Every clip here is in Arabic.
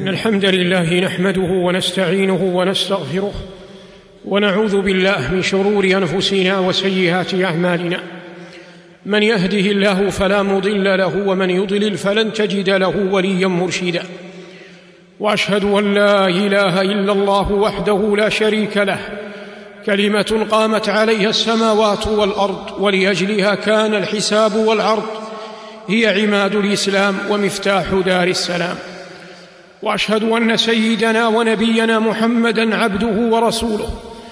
إن الحمد لله نحمده ونستعينه ونستغفره ونعوذ بالله من شرور أنفسنا وسيئات أعمالنا. من يهده الله فلا مضل له ومن يضلل فلن تجد له وليا مرشدا. وأشهد أن لا إله إلا الله وحده لا شريك له، كلمة قامت عليها السماوات والأرض ولأجلها كان الحساب والعرض، هي عماد الإسلام ومفتاح دار السلام. وأشهد أن سيدنا ونبينا محمدًا عبده ورسوله،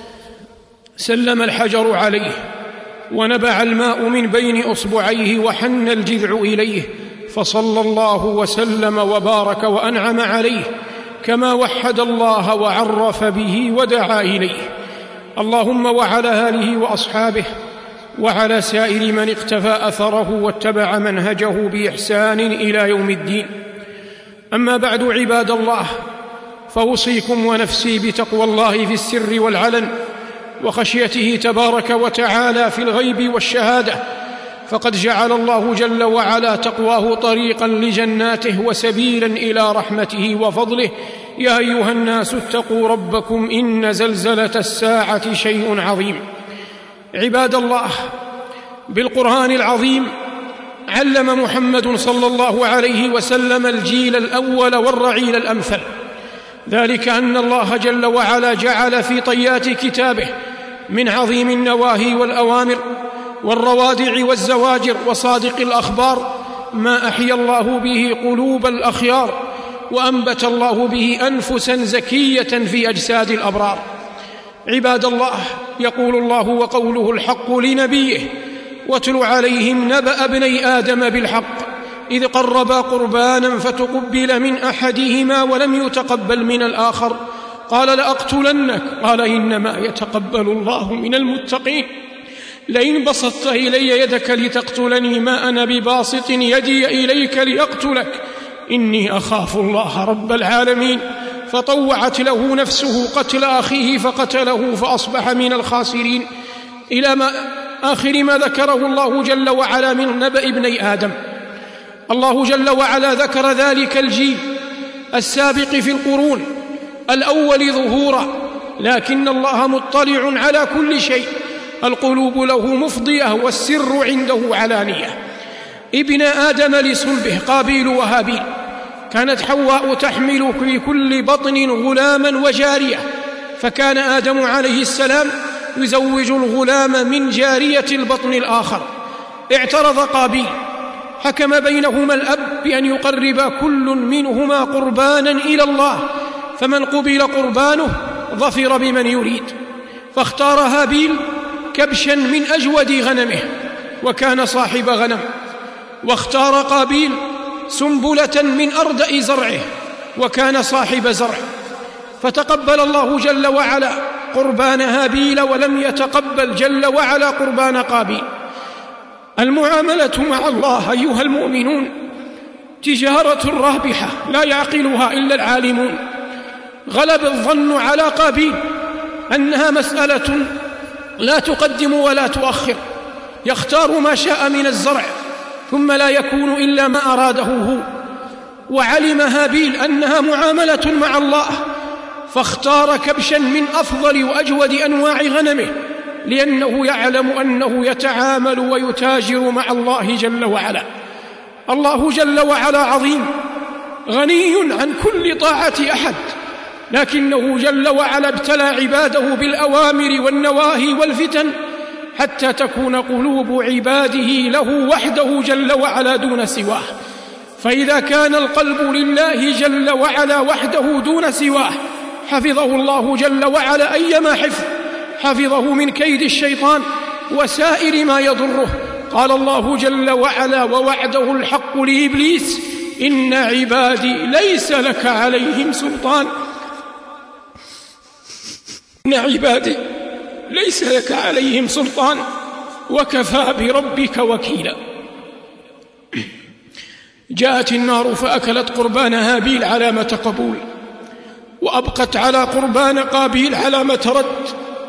سلم الحجر عليه ونبع الماء من بين أصبعيه وحن الجذع إليه، فصلى الله وسلم وبارك وأنعم عليه كما وحد الله وعرف به ودعا إليه. اللهم وعلى آله وأصحابه وعلى سائر من اقتفى أثره واتبع منهجه بإحسان إلى يوم الدين. أما بعد، عباد الله، فأوصيكم ونفسي بتقوى الله في السر والعلن وخشيته تبارك وتعالى في الغيب والشهادة، فقد جعل الله جل وعلا تقواه طريقا لجناته وسبيلا إلى رحمته وفضله. يا أيها الناس اتقوا ربكم إن زلزلة الساعة شيء عظيم. عباد الله، بالقرآن العظيم علم محمد صلى الله عليه وسلم الجيل الأول والرعيل الأمثل، ذلك أن الله جل وعلا جعل في طيات كتابه من عظيم النواهي والأوامر والروادع والزواجر وصادق الأخبار ما أحيا الله به قلوب الأخيار وأنبت الله به أنفسا زكية في أجساد الأبرار. عباد الله، يقول الله وقوله الحق لنبيه: واتل عليهم نبأ ابني آدم بالحق إذ قربا قربانا فتقبل من أحدهما ولم يتقبل من الآخر قال لأقتلنك قال إنما يتقبل الله من المتقين. لئن بسطت إلي يدك لتقتلني ما أنا بباسط يدي إليك لأقتلك إني أخاف الله رب العالمين. فطوعت له نفسه قتل أخيه فقتله فأصبح من الخاسرين، إلى آخر ما ذكره الله جل وعلا من نبأ ابني آدم. الله جل وعلا ذكر ذلك الجيل السابق في القرون الأول ظهورا، لكن الله مطلع على كل شيء، القلوب له مفضية والسر عنده علانية. ابن آدم لصلبه قابيل وهابيل، كانت حواء تحمل في كل بطن غلاما وجارية، فكان آدم عليه السلام يزوج الغلام من جارية البطن الآخر. اعترض قابيل، حكم بينهما الأب بأن يقرب كل منهما قربانا إلى الله، فمن قبل قربانه ظفر بمن يريد، فاختار هابيل كبشا من أجود غنمه وكان صاحب غنم، واختار قابيل سنبلة من أردأ زرعه وكان صاحب زرع، فتقبل الله جل وعلا قربان هابيل ولم يتقبل جل وعلا قربان قابيل. المعاملة مع الله أيها المؤمنون تجارة رابحة لا يعقلها إلا العالمون. غلب الظن على قابيل أنها مسألة لا تقدم ولا تؤخر، يختار ما شاء من الزرع ثم لا يكون إلا ما أراده هو. وعلم هابيل أنها معاملة مع الله، فاختار كبشا من أفضل وأجود أنواع غنمه، لأنه يعلم أنه يتعامل ويتاجر مع الله جل وعلا. الله جل وعلا عظيم غني عن كل طاعة أحد، لكنه جل وعلا ابتلى عباده بالأوامر والنواهي والفتن حتى تكون قلوب عباده له وحده جل وعلا دون سواه. فإذا كان القلب لله جل وعلا وحده دون سواه حفظه الله جل وعلا أيما حفظ، حفظه من كيد الشيطان وسائر ما يضره. قال الله جل وعلا ووعده الحق لإبليس: إن عبادي ليس لك عليهم سلطان، إن عبادي ليس لك عليهم سلطان وكفى بربك وكيلا. جاءت النار فأكلت قربان هابيل علامة قبول، وأبقت على قربان قابيل علامة رد،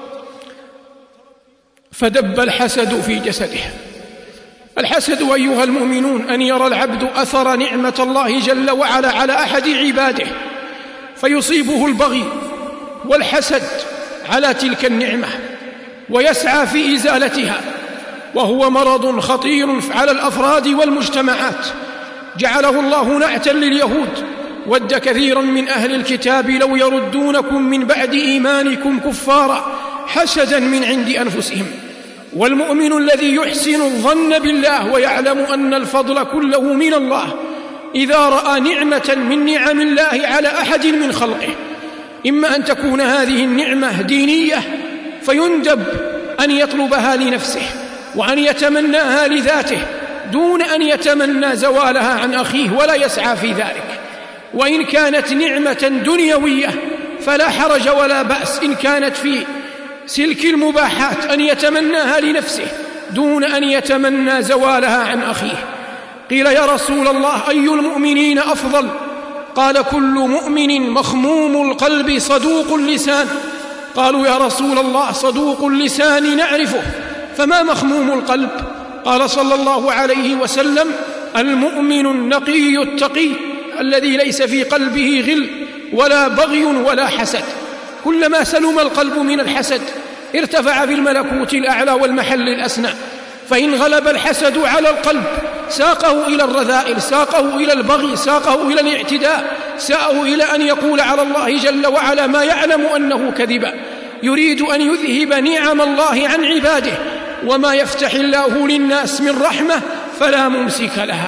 فدب الحسد في جسده. الحسد أيها المؤمنون أن يرى العبد أثر نعمة الله جل وعلا على أحد عباده فيصيبه البغي والحسد على تلك النعمة ويسعى في إزالتها، وهو مرض خطير على الأفراد والمجتمعات. جعله الله نعتا لليهود: ود كثيرا من أهل الكتاب لو يردونكم من بعد إيمانكم كفارا حسدا من عند أنفسهم. والمؤمن الذي يحسن الظن بالله ويعلم أن الفضل كله من الله إذا رأى نعمة من نعم الله على أحد من خلقه، إما أن تكون هذه النعمة دينية فيندب أن يطلبها لنفسه وأن يتمناها لذاته دون أن يتمنى زوالها عن أخيه ولا يسعى في ذلك، وإن كانت نعمة دنيوية فلا حرج ولا بأس إن كانت في سلك المباحات أن يتمناها لنفسه دون أن يتمنى زوالها عن أخيه. قيل: يا رسول الله، أي المؤمنين أفضل؟ قال: كل مؤمن مخموم القلب صدوق اللسان. قالوا: يا رسول الله، صدوق اللسان نعرفه، فما مخموم القلب؟ قال صلى الله عليه وسلم: المؤمن النقي التقي الذي ليس في قلبه غل ولا بغي ولا حسد. كلما سلم القلب من الحسد ارتفع في الملكوت الأعلى والمحل الأسنى، فإن غلب الحسد على القلب ساقه إلى الرذائل، ساقه إلى البغي، ساقه إلى الاعتداء، ساقه إلى أن يقول على الله جل وعلا ما يعلم أنه كذب. يريد أن يذهب نعم الله عن عباده، وما يفتح الله للناس من رحمة فلا ممسك لها.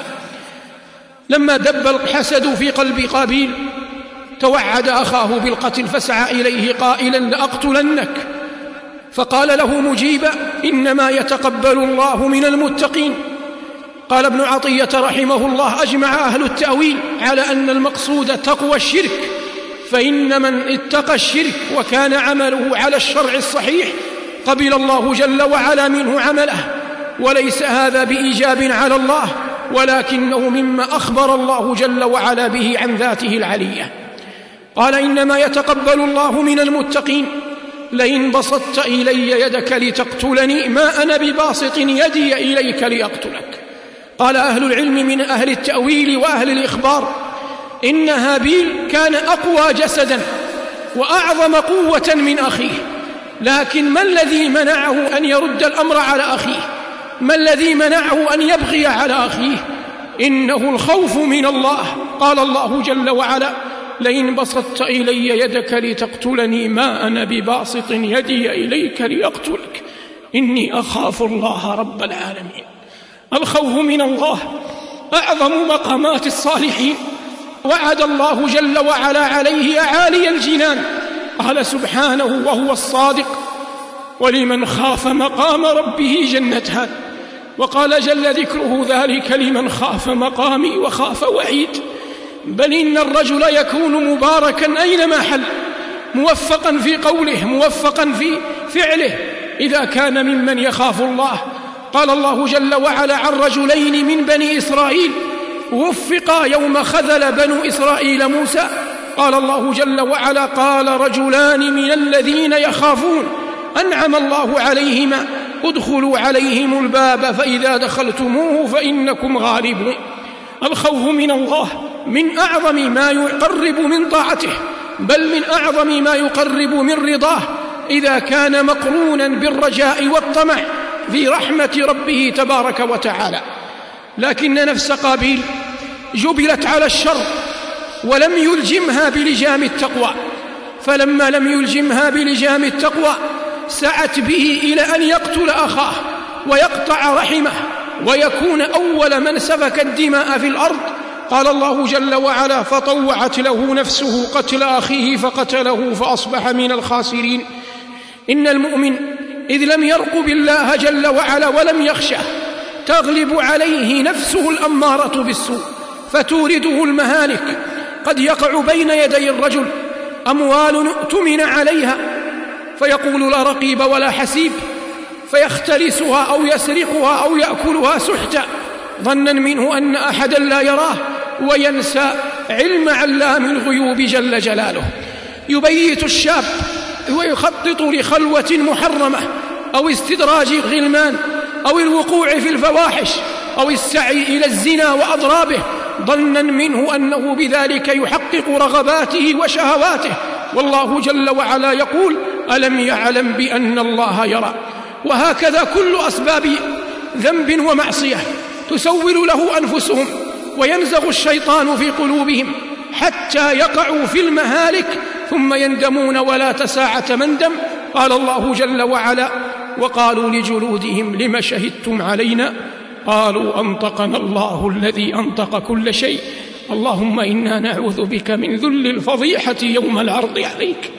لما دب الحسد في قلب قابيل توعد أخاه بالقتل، فسعى إليه قائلا: لأقتلنك. فقال له مجيبا: إنما يتقبل الله من المتقين. قال ابن عطية رحمه الله: أجمع أهل التأويل على أن المقصود تقوى الشرك، فإن من اتقى الشرك وكان عمله على الشرع الصحيح قبل الله جل وعلا منه عمله، وليس هذا بإيجاب على الله، ولكنه مما أخبر الله جل وعلا به عن ذاته العلية. قال: إنما يتقبل الله من المتقين، لئن بسطت إلي يدك لتقتلني ما أنا بباسط يدي إليك لأقتلك. قال أهل العلم من أهل التأويل وأهل الإخبار: إن هابيل كان أقوى جسدا وأعظم قوة من أخيه، لكن ما الذي منعه أن يرد الأمر على أخيه؟ ما الذي منعه أن يبغي على أخيه؟ إنه الخوف من الله. قال الله جل وعلا: لئن بسطت إلي يدك لتقتلني ما أنا بباسط يدي إليك لأقتلك إني أخاف الله رب العالمين. الخوف من الله أعظم مقامات الصالحين، وعد الله جل وعلا عليه أعالي الجنان. قال سبحانه وهو الصادق: ولمن خاف مقام ربه جنتان. وقال جل ذكره: ذلك لمن خاف مقامي وخاف وعيد. بل إن الرجل يكون مباركا أينما حل، موفقا في قوله، موفقا في فعله، إذا كان ممن يخاف الله. قال الله جل وعلا عن رجلين من بني إسرائيل وفقا يوم خذل بنو إسرائيل موسى. قال الله جل وعلا: قال رجلان من الذين يخافون أنعم الله عليهما ادخلوا عليهم الباب فإذا دخلتموه فإنكم غالبون. الخوف من الله من أعظم ما يقرب من طاعته، بل من أعظم ما يقرب من رضاه، إذا كان مقرونا بالرجاء والطمع في رحمة ربه تبارك وتعالى. لكن نفس قابيل جبلت على الشر ولم يلجمها بلجام التقوى، فلما لم يلجمها بلجام التقوى سعت به إلى أن يقتل أخاه ويقطع رحمه ويكون أول من سفك الدماء في الأرض. قال الله جل وعلا: فطوعت له نفسه قتل أخيه فقتله فأصبح من الخاسرين. إن المؤمن إذ لم يرقب الله جل وعلا ولم يخشه تغلب عليه نفسه الأمارة بالسوء فتورده المهالك. قد يقع بين يدي الرجل أموال اؤتمن عليها فيقول: لا رقيب ولا حسيب، فيختلسها أو يسرقها أو يأكلها سحتا ظنا منه أن أحدا لا يراه، وينسى علم علام الغيوب جل جلاله. يبيت الشاب ويخطط لخلوة محرمة أو استدراج الغلمان أو الوقوع في الفواحش أو السعي إلى الزنا وأضرابه ظنا منه أنه بذلك يحقق رغباته وشهواته، والله جل وعلا يقول: ألم يعلم بأن الله يرى. وهكذا كل أسباب ذنب ومعصية تسول له أنفسهم وينزغ الشيطان في قلوبهم حتى يقعوا في المهالك ثم يندمون ولا تساعة مندم. قال الله جل وعلا: وقالوا لجلودهم لم شهدتم علينا قالوا أنطقنا الله الذي أنطق كل شيء اللهم إنا نعوذ بك من ذل الفضيحة يوم العرض عليك.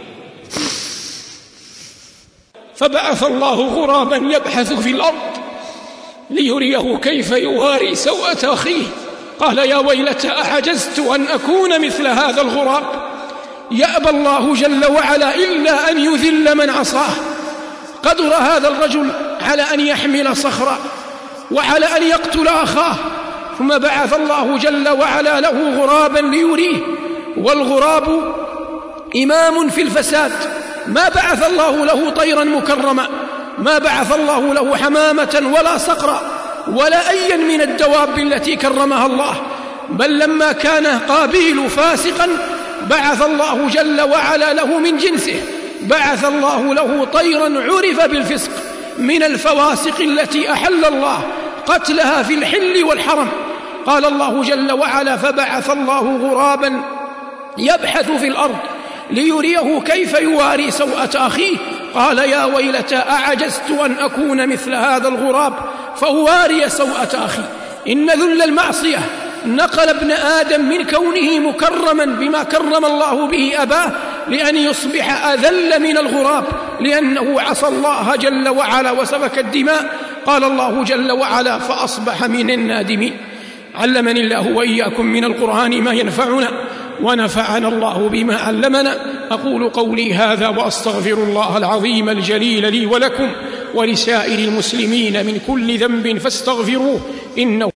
فبعث الله غرابا يبحث في الأرض ليريه كيف يواري سوءة أخيه. قال: يا ويلتى أعجزت أن أكون مثل هذا الغراب. يأبى الله جل وعلا إلا أن يذل من عصاه. قدر هذا الرجل على أن يحمل صخرا وعلى أن يقتل أخاه، ثم بعث الله جل وعلا له غرابا ليريه. والغراب إمام في الفساد. ما بعث الله له طيرا مكرما، ما بعث الله له حمامة ولا صقرا ولا أيا من الدواب التي كرمها الله، بل لما كان قابيل فاسقا بعث الله جل وعلا له من جنسه، بعث الله له طيرا عرف بالفسق من الفواسق التي أحل الله قتلها في الحل والحرم. قال الله جل وعلا: فبعث الله غرابا يبحث في الأرض ليريه كيف يواري سوءة أخيه. قال: يا ويلتى أعجزت أن أكون مثل هذا الغراب فأواري سوءة أخي. إن ذل المعصية نقل ابن آدم من كونه مكرما بما كرم الله به أباه لأن يصبح أذل من الغراب، لأنه عصى الله جل وعلا وسفك الدماء. قال الله جل وعلا: فأصبح من النادمين. علمني الله وإياكم من القرآن ما ينفعنا، ونفعنا الله بما علمنا. أقول قولي هذا وأستغفر الله العظيم الجليل لي ولكم ولسائر المسلمين من كل ذنب فاستغفروه إنه.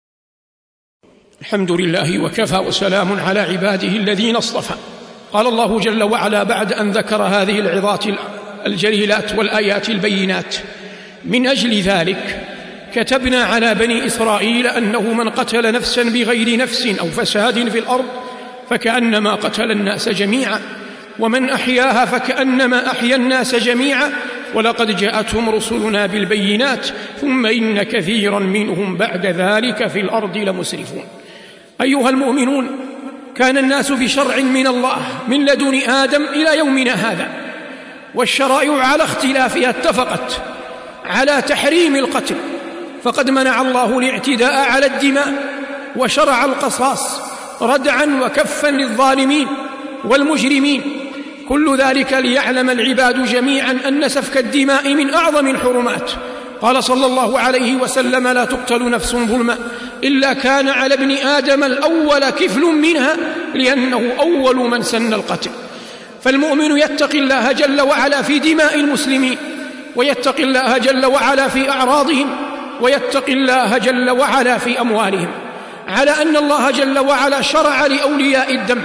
الحمد لله وكفى وسلام على عباده الذين اصطفى. قال الله جل وعلا بعد أن ذكر هذه العظات الجليلات والآيات البينات: من أجل ذلك كتبنا على بني إسرائيل أنه من قتل نفسا بغير نفس أو فساد في الأرض فكأنما قتل الناس جميعا، ومن أحياها فكأنما أحيا الناس جميعا، ولقد جاءتهم رسلنا بالبينات ثم إن كثيرا منهم بعد ذلك في الأرض لمسرفون. أيها المؤمنون، كان الناس بشرع من الله من لدن آدم إلى يومنا هذا، والشرائع على اختلافها اتفقت على تحريم القتل، فقد منع الله الاعتداء على الدماء وشرع القصاص ردعا وكفا للظالمين والمجرمين. كل ذلك ليعلم العباد جميعا أن سفك الدماء من أعظم الحرمات. قال صلى الله عليه وسلم: لا تقتل نفس ظلما إلا كان على ابن آدم الأول كفل منها، لأنه أول من سن القتل. فالمؤمن يتقي الله جل وعلا في دماء المسلمين، ويتقي الله جل وعلا في أعراضهم، ويتقي الله جل وعلا في أموالهم، على أن الله جل وعلا شرع لأولياء الدم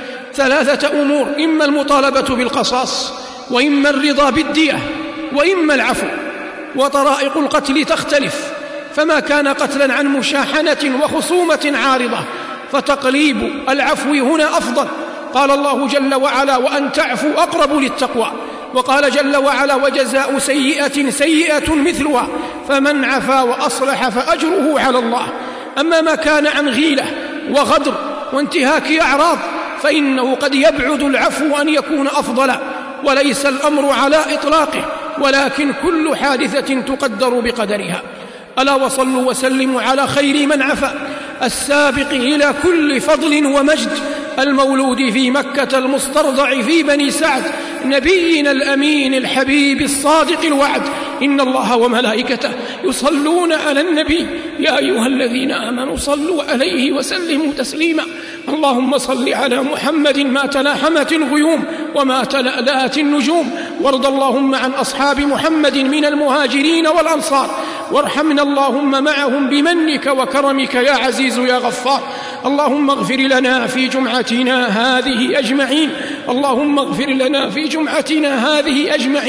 3 أمور: إما المطالبة بالقصاص، وإما الرضا بالدية، وإما العفو. وطرائق القتل تختلف، فما كان قتلا عن مشاحنة وخصومة عارضة فتقليب العفو هنا أفضل. قال الله جل وعلا: وأن تعفوا أقرب للتقوى. وقال جل وعلا: وجزاء سيئة سيئة مثلها فمن عفا وأصلح فأجره على الله. أما ما كان عن غيلة وغدر وانتهاك أعراض فإنه قد يبعد العفو أن يكون أفضلا، وليس الأمر على إطلاقه، ولكن كل حادثة تقدر بقدرها. ألا وصلوا وسلموا على خير من عفا، السابق إلى كل فضل ومجد، المولود في مكة المسترضع في بني سعد، نبينا الأمين الحبيب الصادق الوعد. إن الله وملائكته يصلون على النبي يا أيها الذين آمنوا صلوا عليه وسلموا تسليما. اللهم صل على محمد ما تلاحمت الغيوم وما تلألأت النجوم، وارض اللهم عن أصحاب محمد من المهاجرين والأنصار، وارحمنا اللهم معهم بمنك وكرمك يا عزيز يا غفار. اللهم اغفر لنا في جمعتنا هذه أجمعين، اللهم اغفر لنا في جمعتنا هذه أجمعين،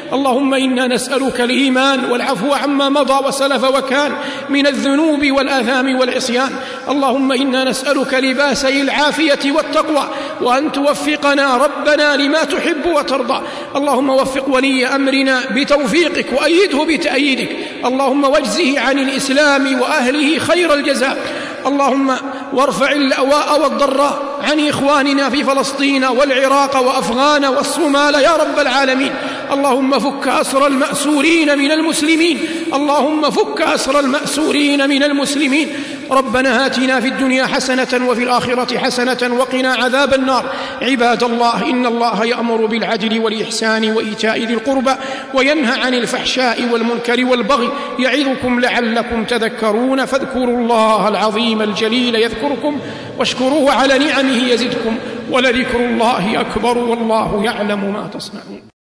اللهم إنا نسألك الإيمان والعفو عما مضى وسلف وكان من الذنوب والآثام والعصيان. اللهم إنا نسألك لباسي العافية والتقوى، وأن توفقنا ربنا لما تحب وترضى. اللهم وفق ولي أمرنا بتوفيقك وأيده بتأييدك، اللهم واجزه عن الإسلام وأهله خير الجزاء. اللهم وارفع الأواء والضراء عن إخواننا في فلسطين والعراق وأفغان والصومال يا رب العالمين. اللهم فك أسر المأسورين من المسلمين، اللهم فك أسر المأسورين من المسلمين. ربنا آتنا في الدنيا حسنة وفي الآخرة حسنة وقنا عذاب النار. عباد الله، إن الله يأمر بالعدل والإحسان وإيتاء ذي القربى وينهى عن الفحشاء والمنكر والبغي يعظكم لعلكم تذكرون. فاذكروا الله العظيم الجليل يذكركم واشكروه على نعمه يزدكم، ولذكر الله أكبر والله يعلم ما تصنعون.